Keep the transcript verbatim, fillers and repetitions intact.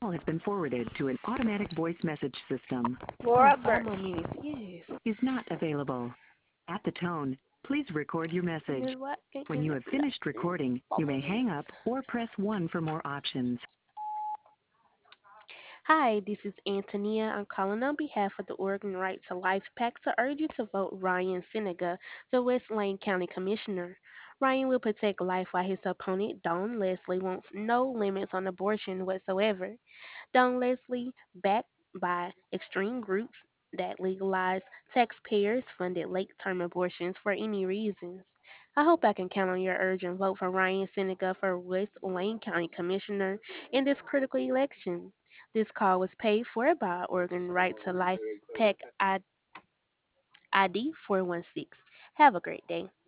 call has been forwarded to an automatic voice message system. Oh, Laura five Birch. more minutes. Yes. Is not available. At the tone, please record your message. Then what? Can, When can, you have finished recording, you may hang up or press one for more options. Hi, this is Antonia. I'm calling on behalf of the Oregon Right to Life PAC to urge you to vote Ryan Seneca for West Lane County Commissioner. Ryan will protect life while his opponent, Don Leslie, wants no limits on abortion whatsoever. Don Leslie, backed by extreme groups that legalize taxpayers funded late term abortions for any reasons. I hope I can count on your urgent vote for Ryan Seneca for West Lane County Commissioner in this critical election. This call was paid for by Oregon Right to Life Tech I D four one six. Have a great day.